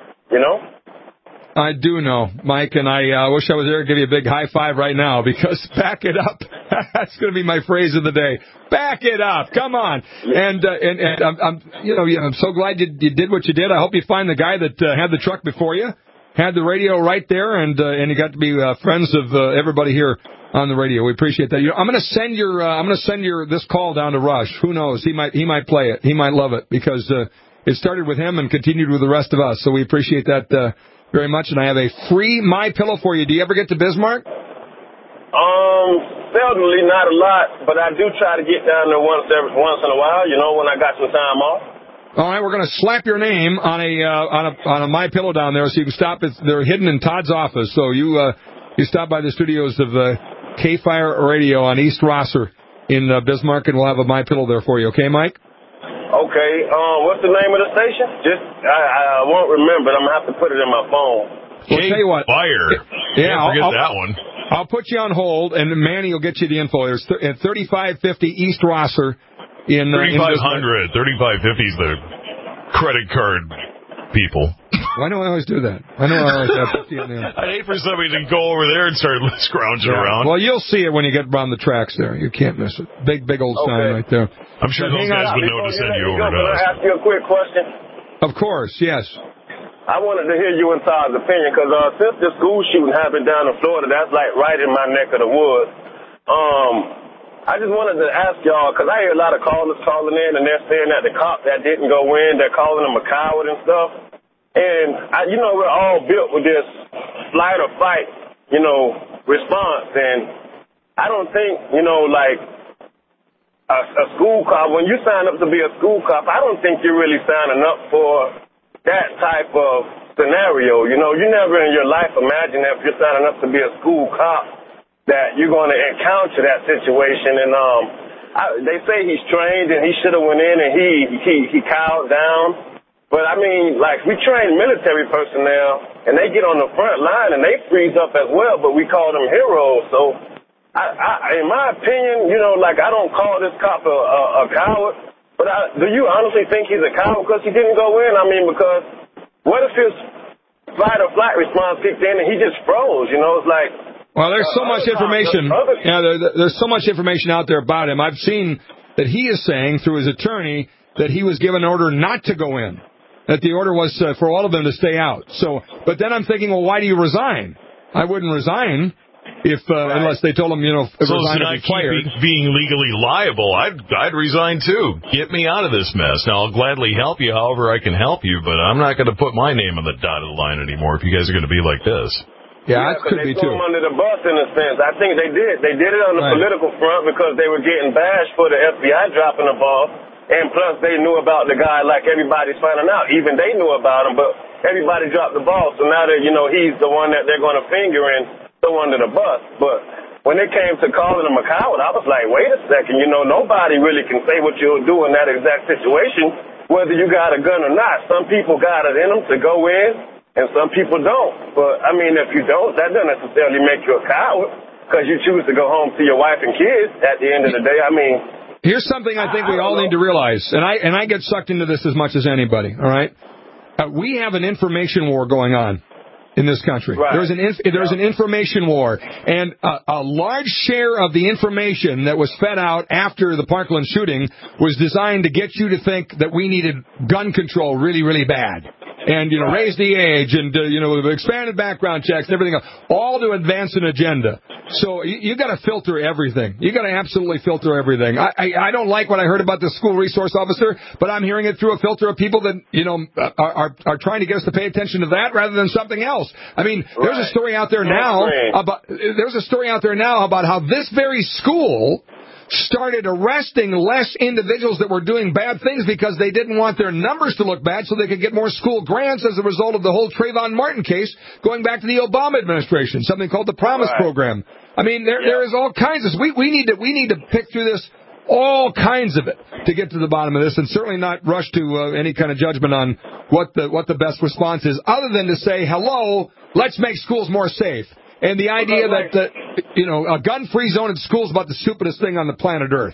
Speaker 2: I do know, Mike, and I wish I was there to give you a big high five right now, because back it up. That's going to be my phrase of the day. Back it up. Come on. And I'm so glad you did what you did. I hope you find the guy that had the truck before you, had the radio right there, and you got to be friends of everybody here on the radio. We appreciate that. I'm going to send your this call down to Rush. Who knows? He might play it. He might love it, because it started with him and continued with the rest of us. So we appreciate that very much. And I have a free My Pillow for you. Do you ever get to Bismarck?
Speaker 12: Seldomly, not a lot, but I do try to get down there once in a while. When I got some time off.
Speaker 2: All right, we're going to slap your name on a My Pillow down there, so you can stop. They're hidden in Todd's office, so you stop by the studios of K-Fire Radio on East Rosser in Bismarck, and we'll have a My Pillow there for you. Okay, Mike?
Speaker 12: Okay. What's the name of the station? I won't remember. I'm gonna have to put it in my phone.
Speaker 2: Well, tell you what.
Speaker 3: Fire.
Speaker 2: Yeah,
Speaker 3: Can't forget that one.
Speaker 2: I'll put you on hold, and Manny will get you the info. There's at 3550 East Rosser.
Speaker 3: 3500, 3550 is the credit card people.
Speaker 2: Why do I always do that? I know I always have 50 in there.
Speaker 3: I'd hate for somebody to go over there and start scrounging around.
Speaker 2: Well, you'll see it when you get around the tracks there. You can't miss it. Big old sign right there.
Speaker 3: I'm sure those guys would know to send you over to us.
Speaker 12: Can I ask you a quick question?
Speaker 2: Of course, yes.
Speaker 12: I wanted to hear you and Todd's opinion, because since the school shooting happened down in Florida, that's like right in my neck of the woods. I just wanted to ask y'all, because I hear a lot of callers calling in, and they're saying that the cop that didn't go in, they're calling him a coward and stuff. And, we're all built with this flight or fight, response. And I don't think, like a school cop, when you sign up to be a school cop, I don't think you're really signing up for that type of scenario. You never in your life imagine that if you're signing up to be a school cop, that you're going to encounter that situation. And they say he's trained and he should have went in and he cowed down. But I mean, like, we train military personnel and they get on the front line and they freeze up as well, but we call them heroes. So in my opinion, I don't call this cop a coward, but do you honestly think he's a coward because he didn't go in? I mean, because what if his fight or flight response kicked in and he just froze? It's like,
Speaker 2: well, there's so much information. Yeah, there's so much information out there about him. I've seen that he is saying through his attorney that he was given an order not to go in, that the order was for all of them to stay out. So, but then I'm thinking, well, why do you resign? I wouldn't resign if unless they told him,
Speaker 3: so
Speaker 2: resign
Speaker 3: to
Speaker 2: or
Speaker 3: not
Speaker 2: be fired.
Speaker 3: keep being legally liable, I'd resign too. Get me out of this mess. Now I'll gladly help you however I can help you, but I'm not going to put my name on the dotted line anymore if you guys are going to be like this.
Speaker 2: Yeah, that could be
Speaker 12: too. They
Speaker 2: too.
Speaker 12: threw them under the bus in a sense. I think they did. They did it on the political front because they were getting bashed for the FBI dropping the ball, and plus they knew about the guy like everybody's finding out. Even they knew about him, but everybody dropped the ball. So now that he's the one that they're going to finger and throw under the bus. But when it came to calling him a coward, I was like, wait a second, nobody really can say what you'll do in that exact situation, whether you got a gun or not. Some people got it in them to go in, and some people don't. But, I mean, if you don't, that doesn't necessarily make you a coward because you choose to go home to your wife and kids at the end of the day. I mean,
Speaker 2: here's something I think we all need to realize, and I get sucked into this as much as anybody, all right? We have an information war going on in this country. Right. There's an information war, and a large share of the information that was fed out after the Parkland shooting was designed to get you to think that we needed gun control really, really bad. And, raise the age and, expanded background checks and everything else, all to advance an agenda. So you got to filter everything. You got to absolutely filter everything. I don't like what I heard about the school resource officer, but I'm hearing it through a filter of people that, are trying to get us to pay attention to that rather than something else. I mean, there's a story out there now about how this very school started arresting less individuals that were doing bad things because they didn't want their numbers to look bad so they could get more school grants as a result of the whole Trayvon Martin case going back to the Obama administration, something called the Promise Program. I mean, there is all kinds of... We need to pick through this, all kinds of it, to get to the bottom of this, and certainly not rush to any kind of judgment on what the best response is, other than to say, hello, let's make schools more safe. And the idea that, a gun-free zone in school is about the stupidest thing on the planet Earth.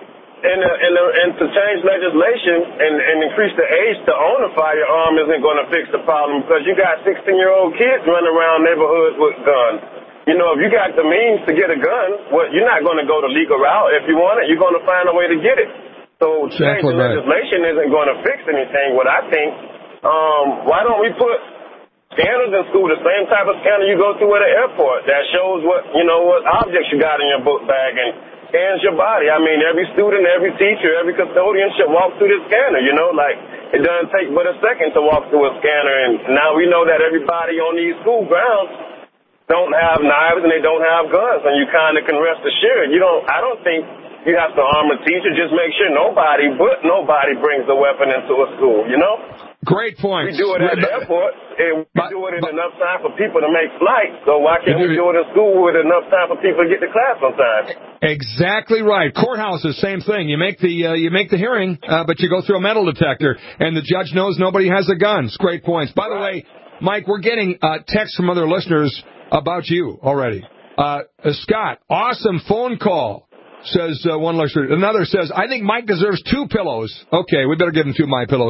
Speaker 12: And to change legislation and increase the age to own a firearm isn't going to fix the problem because you got 16-year-old kids running around neighborhoods with guns. If you got the means to get a gun, you're not going to go the legal route. If you want it, you're going to find a way to get it. So changing legislation isn't going to fix anything. What I think, why don't we put scanners in school, the same type of scanner you go through at an airport that shows what objects you got in your book bag and scans your body. I mean, every student, every teacher, every custodian should walk through this scanner, it doesn't take but a second to walk through a scanner. And now we know that everybody on these school grounds don't have knives and they don't have guns, and you kind of can rest assured. I don't think you have to arm a teacher. Just make sure nobody brings a weapon into a school,
Speaker 2: Great point.
Speaker 12: We do it at the airport, and we do it in enough time for people to make flights. So why can't we do it in school with enough time for people to get to class on time?
Speaker 2: Exactly right. Courthouses, same thing. You make the hearing, but you go through a metal detector, and the judge knows nobody has a gun. It's great points. By the way, Mike, we're getting texts from other listeners about you already. Scott, awesome phone call, says one listener. Another says, I think Mike deserves 2 pillows. Okay, we better give him 2 My Pillows.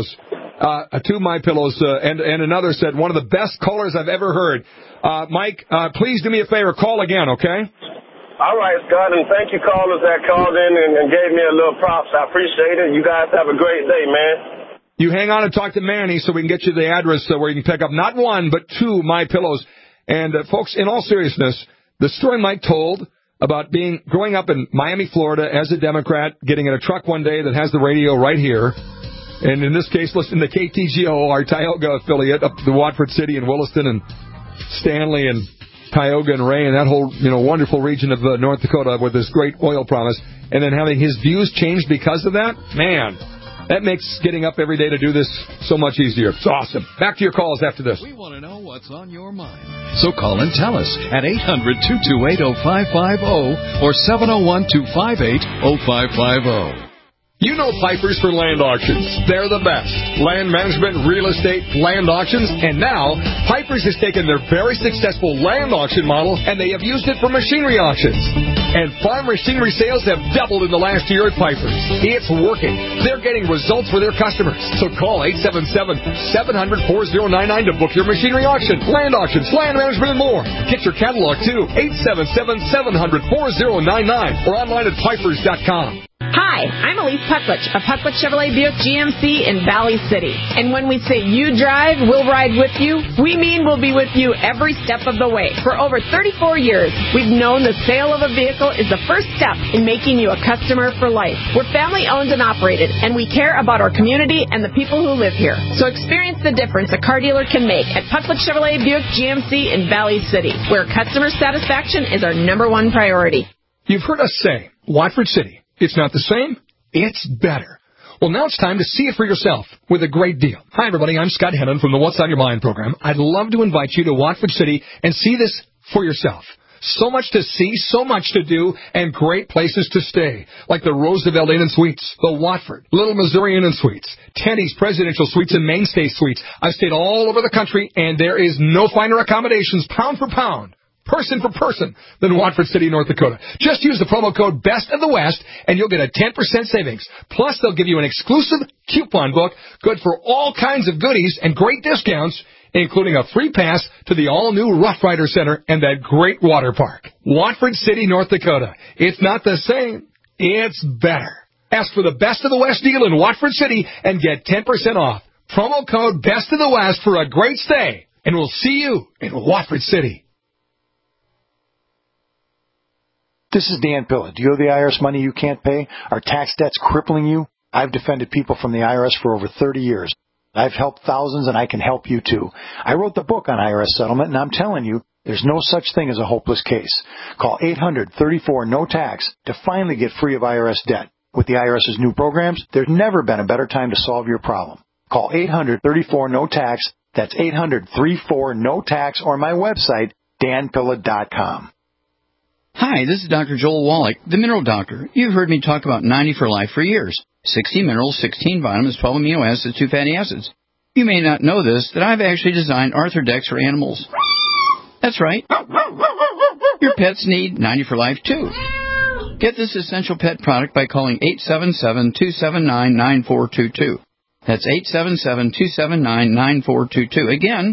Speaker 2: 2 My Pillows, and another said, one of the best callers I've ever heard. Mike, please do me a favor, call again, okay?
Speaker 12: All right, Scott, and thank you callers that called in and gave me a little props. I appreciate it. You guys have a great day, man.
Speaker 2: You hang on and talk to Manny so we can get you the address where you can pick up not 1, but 2 My Pillows. And, folks, in all seriousness, the story Mike told about growing up in Miami, Florida as a Democrat, getting in a truck one day that has the radio right here, and in this case, listen to KTGO, our Tioga affiliate, up to Watford City and Williston and Stanley and Tioga and Ray and that whole, wonderful region of North Dakota with this great oil promise, and then having his views changed because of that, man, that makes getting up every day to do this so much easier. It's awesome. Back to your calls after this.
Speaker 17: We want to know what's on your mind. So call and tell us at 800-228-0550 or 701-258-0550.
Speaker 2: You know Pipers for Land Auctions. They're the best. Land management, real estate, land auctions, and now Pipers has taken their very successful land auction model and they have used it for machinery auctions. And farm machinery sales have doubled in the last year at Pipers. It's working. They're getting results for their customers. So call 877-700-4099 to book your machinery auction, land auctions, land management, and more. Get your catalog too. 877-700-4099 or online at pipers.com.
Speaker 18: Hi, I'm Elise Pucklich of Pucklich Chevrolet Buick GMC in Valley City. And when we say you drive, we'll ride with you, we mean we'll be with you every step of the way. For over 34 years, we've known the sale of a vehicle is the first step in making you a customer for life. We're family owned and operated, and we care about our community and the people who live here. So experience the difference a car dealer can make at Pucklich Chevrolet Buick GMC in Valley City, where customer satisfaction is our number one priority.
Speaker 2: You've heard us say, Watford City. It's not the same, it's better. Well, now it's time to see it for yourself with a great deal. Hi, everybody. I'm Scott Hennon from the What's on Your Mind program. I'd love to invite you to Watford City and see this for yourself. So much to see, so much to do, and great places to stay, like the Roosevelt Inn and Suites, the Watford, Little Missouri Inn and Suites, Tenny's Presidential Suites, and Mainstay Suites. I've stayed all over the country, and there is no finer accommodations, pound for pound, person for person, than Watford City, North Dakota. Just use the promo code Best of the West, and you'll get a 10% savings. Plus, they'll give you an exclusive coupon book, good for all kinds of goodies and great discounts, including a free pass to the all-new Rough Rider Center and that great water park. Watford City, North Dakota. It's not the same, it's better. Ask for the Best of the West deal in Watford City and get 10% off. Promo code Best of the West for a great stay, and we'll see you in Watford City.
Speaker 19: This is Dan Pilla. Do you owe the IRS money you can't pay? Are tax debts crippling you? I've defended people from the IRS for over 30 years. I've helped thousands, and I can help you, too. I wrote the book on IRS settlement, and I'm telling you, there's no such thing as a hopeless case. Call 800-34-NO-TAX to finally get free of IRS debt. With the IRS's new programs, there's never been a better time to solve your problem. Call 800-34-NO-TAX. That's 800-34-NO-TAX, or my website, danpilla.com.
Speaker 20: Hi, this is Dr. Joel Wallach, the Mineral Doctor. You've heard me talk about 90 for Life for years. 60 minerals, 16 vitamins, 12 amino acids, 2 fatty acids. You may not know this, that I've actually designed Arthrodex for animals. That's right. Your pets need 90 for Life, too. Get this essential pet product by calling 877-279-9422. That's 877-279-9422. Again,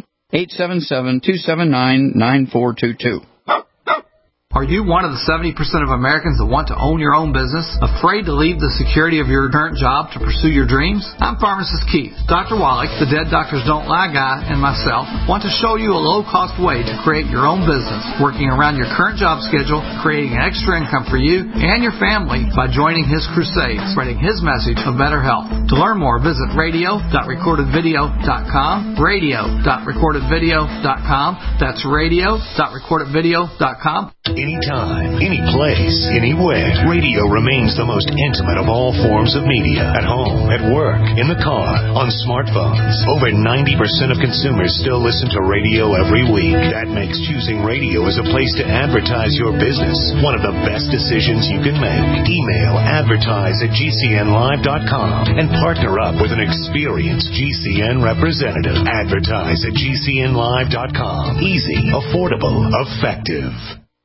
Speaker 20: 877-279-9422.
Speaker 21: Are you one of the 70% of Americans that want to own your own business, afraid to leave the security of your current job to pursue your dreams? I'm Pharmacist Keith. Dr. Wallach, the Dead Doctors Don't Lie guy, and myself want to show you a low-cost way to create your own business, working around your current job schedule, creating an extra income for you and your family by joining his crusade, spreading his message of better health. To learn more, visit radio.recordedvideo.com, radio.recordedvideo.com. That's radio.recordedvideo.com.
Speaker 1: Anytime, any place, anywhere, radio remains the most intimate of all forms of media. At home, at work, in the car, on smartphones. Over 90% of consumers still listen to radio every week. That makes choosing radio as a place to advertise your business one of the best decisions you can make. Email advertise@gcnlive.com and partner up with an experienced GCN representative. Advertise@gcnlive.com. Easy, affordable, effective.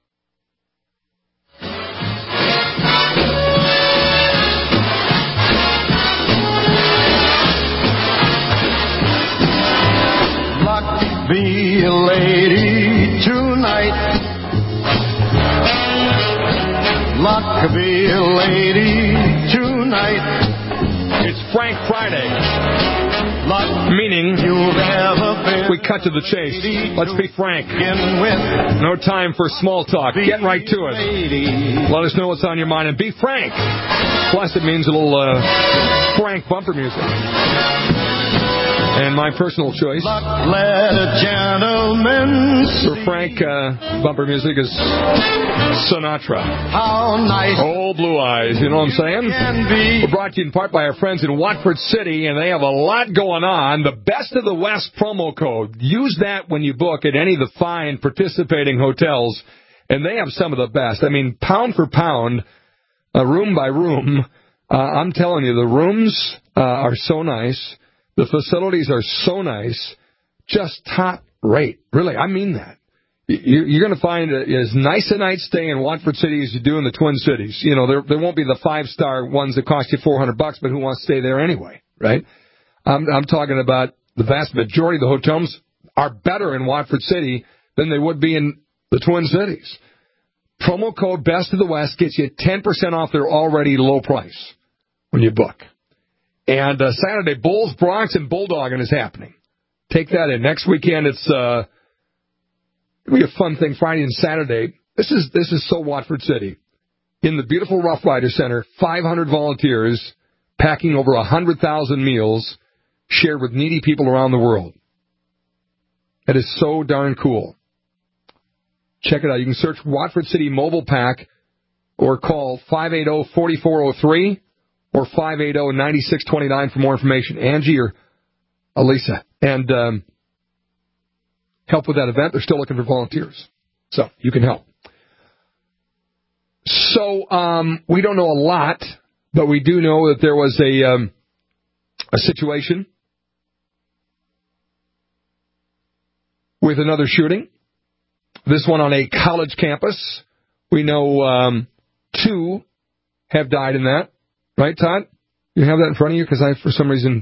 Speaker 10: Be a lady tonight. Luck be a lady tonight.
Speaker 2: It's Frank Friday. Meaning, we cut to the chase. Let's be frank. No time for small talk. Get right to it. Let us know what's on your mind and be frank. Plus, it means a little Frank bumper music. And my personal choice for Frank bumper music is Sinatra. Old Blue Eyes, you know what I'm saying? We're brought to you in part by our friends in Watford City, and they have a lot going on. The Best of the West promo code. Use that when you book at any of the fine participating hotels, and they have some of the best. I mean, pound for pound, room by room, I'm telling you, the rooms are so nice. The facilities are so nice, just top rate. Really, I mean that. You're going to find as nice a night's stay in Watford City as you do in the Twin Cities. You know, there won't be the 5-star ones that cost you $400, but who wants to stay there anyway, right? I'm talking about the vast majority of the hotels are better in Watford City than they would be in the Twin Cities. Promo code Best of the West gets you 10% off their already low price when you book. And Saturday, Bulls, Bronx, and Bulldogging is happening. Take that in. Next weekend, it'll be a fun thing. Friday and Saturday. This is so Watford City. In the beautiful Rough Rider Center, 500 volunteers packing over 100,000 meals shared with needy people around the world. That is so darn cool. Check it out. You can search Watford City Mobile Pack or call 580-4403 or 580-9629 for more information. Angie or Elisa. And help with that event. They're still looking for volunteers. So you can help. So we don't know a lot, but we do know that there was a situation with another shooting. This one on a college campus. We know 2 have died in that. Right, Todd? You have that in front of you? Because I, for some reason...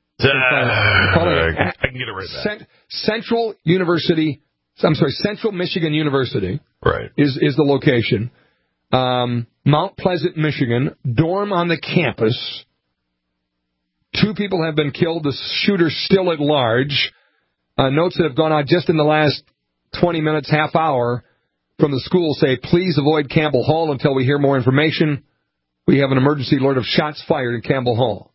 Speaker 2: I
Speaker 3: can get it right back.
Speaker 2: Central Michigan University.
Speaker 3: Right.
Speaker 2: Is the location. Mount Pleasant, Michigan. Dorm on the campus. 2 people have been killed. The shooter still at large. Notes that have gone out just in the last 20 minutes, half hour from the school say, please avoid Campbell Hall until we hear more information. We have an emergency alert of shots fired in Campbell Hall.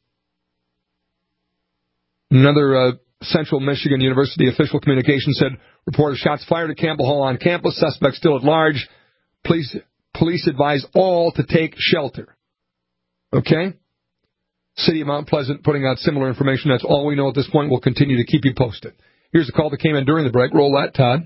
Speaker 2: Another Central Michigan University official communication said, report of shots fired at Campbell Hall on campus. Suspect still at large. Police advise all to take shelter. Okay? City of Mount Pleasant putting out similar information. That's all we know at this point. We'll continue to keep you posted. Here's a call that came in during the break. Roll that, Todd.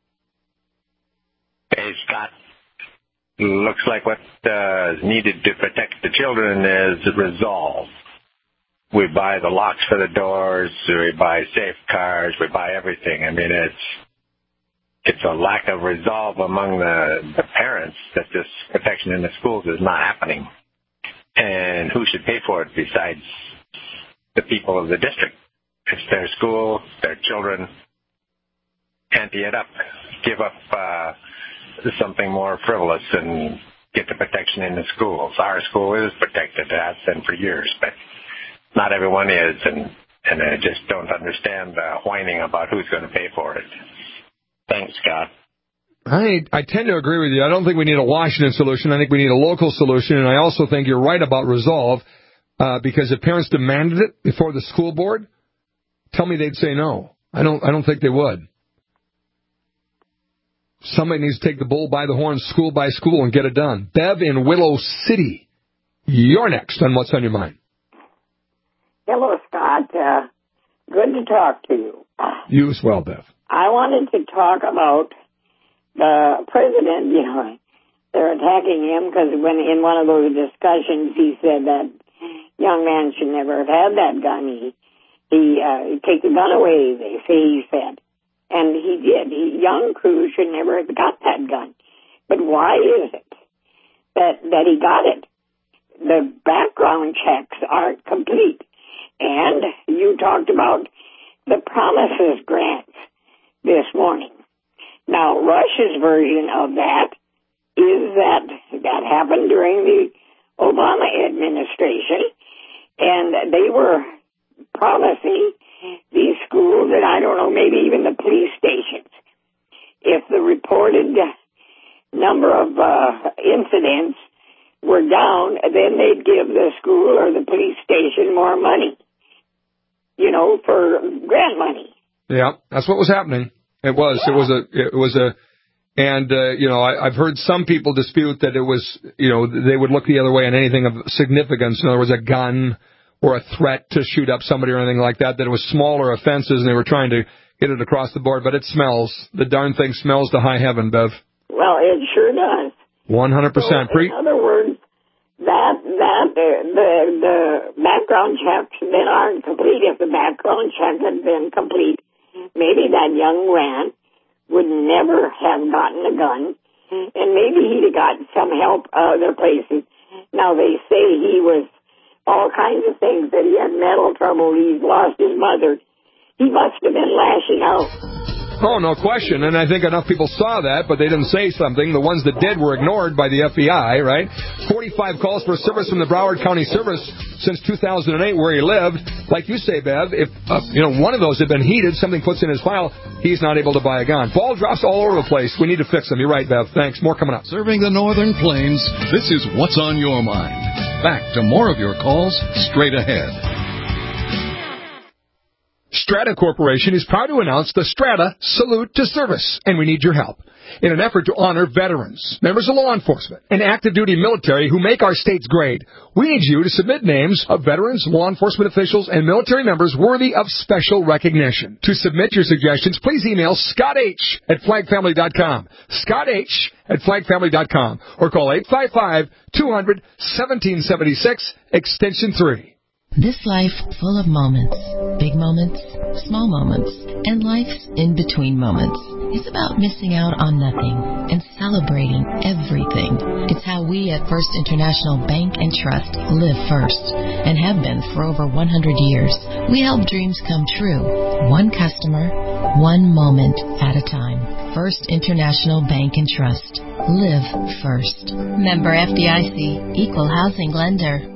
Speaker 5: Hey, Scott. Looks like what is needed to protect the children is resolve. We buy the locks for the doors, we buy safe cars, we buy everything. I mean, it's a lack of resolve among the parents that this protection in the schools is not happening. And who should pay for it besides the people of the district? It's their school, their children. Ante it up. Give up something more frivolous and get the protection in the schools. Our school is protected, it has been for years, but not everyone is, and I just don't understand the whining about who's going to pay for it. Thanks, Scott.
Speaker 2: I tend to agree with you. I don't think we need a Washington solution. I think we need a local solution, and I also think you're right about resolve, because if parents demanded it before the school board, tell me they'd say no. I don't think they would. Somebody needs to take the bull by the horn, school by school, and get it done. Bev in Willow City, you're next on What's on Your Mind.
Speaker 22: Hello, Scott. Good to talk to you.
Speaker 2: You as well, Bev.
Speaker 22: I wanted to talk about the president. You know, they're attacking him because when in one of those discussions he said that young man should never have had that gun. He take the gun away, they say he said. And he did. Young Cruz should never have got that gun. But why is it that he got it? The background checks aren't complete. And you talked about the promises grants this morning. Now, Russia's version of that is that happened during the Obama administration, and they were promising these schools, and I don't know, maybe even the police stations, if the reported number of incidents were down, then they'd give the school or the police station more money, you know, for grant money.
Speaker 2: Yeah, that's what was happening. It was and you know, I've heard some people dispute that it was, you know, they would look the other way on anything of significance. In other words, a gun or a threat to shoot up somebody or anything like that, that it was smaller offenses and they were trying to get it across the board. But it smells. The darn thing smells to high heaven, Bev.
Speaker 22: Well, it sure does.
Speaker 2: 100%.
Speaker 22: So, in other words, the background checks then aren't complete. If the background check had been complete, maybe that young man would never have gotten a gun, and maybe he'd have gotten some help other places. Now, they say he was all kinds of things, that he had mental trouble, he's lost his mother. He must have been lashing out.
Speaker 2: Oh, no question. And I think enough people saw that, but they didn't say something. The ones that did were ignored by the FBI, right? 45 calls for service from the Broward County Service since 2008 where he lived. Like you say, Bev, if one of those had been heated, something puts in his file, he's not able to buy a gun. Ball drops all over the place. We need to fix them. You're right, Bev. Thanks. More coming up.
Speaker 17: Serving the Northern Plains, this is What's on Your Mind. Back to more of your calls straight ahead.
Speaker 2: Strata Corporation is proud to announce the Strata Salute to Service, and we need your help. In an effort to honor veterans, members of law enforcement, and active duty military who make our states great, we need you to submit names of veterans, law enforcement officials, and military members worthy of special recognition. To submit your suggestions, please email Scott H. at flagfamily.com, Scott H. at flagfamily.com, or call 855-200-1776, extension 3.
Speaker 4: This life full of moments, big moments, small moments, and life's in-between moments. It's about missing out on nothing and celebrating everything. It's how we at First International Bank and Trust live first and have been for over 100 years. We help dreams come true, one customer, one moment at a time. First International Bank and Trust. Live first. Member FDIC, Equal Housing Lender.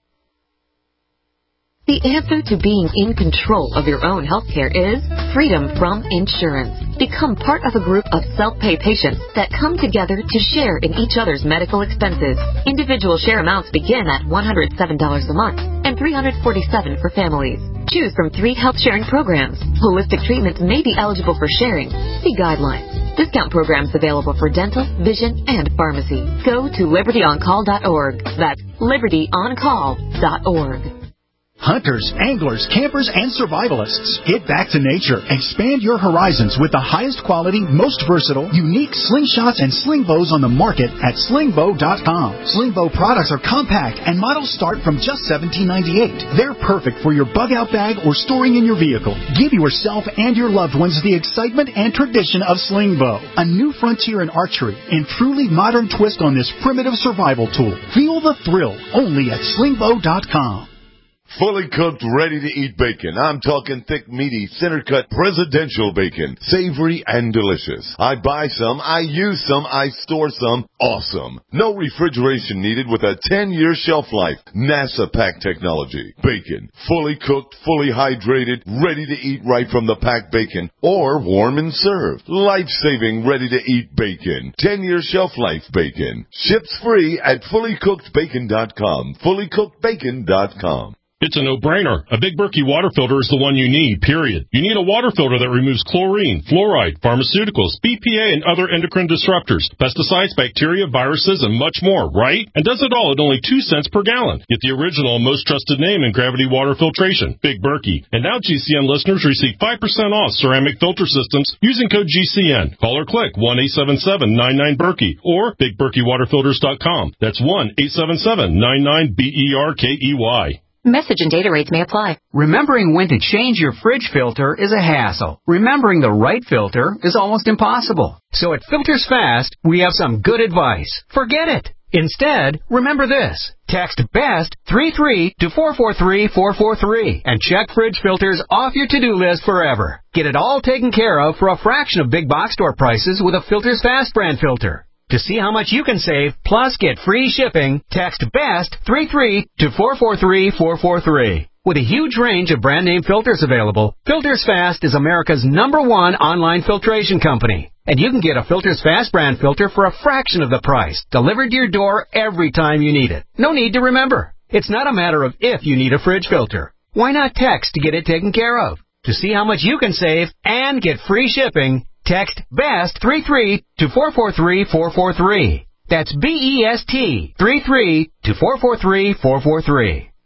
Speaker 7: The answer to being in control of your own healthcare is freedom from insurance. Become part of a group of self-pay patients that come together to share in each other's medical expenses. Individual share amounts begin at $107 a month and $347 for families. Choose from 3 health-sharing programs. Holistic treatments may be eligible for sharing. See guidelines. Discount programs available for dental, vision, and pharmacy. Go to libertyoncall.org. That's libertyoncall.org.
Speaker 23: Hunters, anglers, campers, and survivalists. Get back to nature. Expand your horizons with the highest quality, most versatile, unique slingshots and sling bows on the market at slingbow.com. Slingbow products are compact and models start from just $17.98. They're perfect for your bug out bag or storing in your vehicle. Give yourself and your loved ones the excitement and tradition of Slingbow, a new frontier in archery and truly modern twist on this primitive survival tool. Feel the thrill only at slingbow.com.
Speaker 24: Fully cooked, ready-to-eat bacon. I'm talking thick, meaty, center-cut, presidential bacon. Savory and delicious. I buy some, I use some, I store some. Awesome. No refrigeration needed with a 10-year shelf life. NASA pack technology. Bacon. Fully cooked, fully hydrated, ready to eat right from the packed bacon. Or warm and served. Life-saving, ready-to-eat bacon. 10-year shelf life bacon. Ships free at fullycookedbacon.com. Fullycookedbacon.com.
Speaker 25: It's a no-brainer. A Big Berkey water filter is the one you need, period. You need a water filter that removes chlorine, fluoride, pharmaceuticals, BPA, and other endocrine disruptors, pesticides, bacteria, viruses, and much more, right? And does it all at only 2 cents per gallon. Get the original and most trusted name in gravity water filtration, Big Berkey. And now GCN listeners receive 5% off ceramic filter systems using code GCN. Call or click 1-877-99-BERKEY or BigBerkeyWaterFilters.com. That's 1-877-99-BERKEY.
Speaker 26: Message and data rates may apply.
Speaker 27: Remembering when to change your fridge filter is a hassle. Remembering the right filter is almost impossible. So at Filters Fast, we have some good advice. Forget it. Instead, remember this. Text BEST 33 to 443-443 and check fridge filters off your to-do list forever. Get it all taken care of for a fraction of big box store prices with a Filters Fast brand filter. To see how much you can save, plus get free shipping, text BEST 33 to 443-443. With a huge range of brand name filters available, Filters Fast is America's #1 online filtration company. And you can get a Filters Fast brand filter for a fraction of the price, delivered to your door every time you need it. No need to remember. It's not a matter of if you need a fridge filter. Why not text to get it taken care of? To see how much you can save and get free shipping, text BEST 33 to 443-443. That's BEST 33 to 443-443.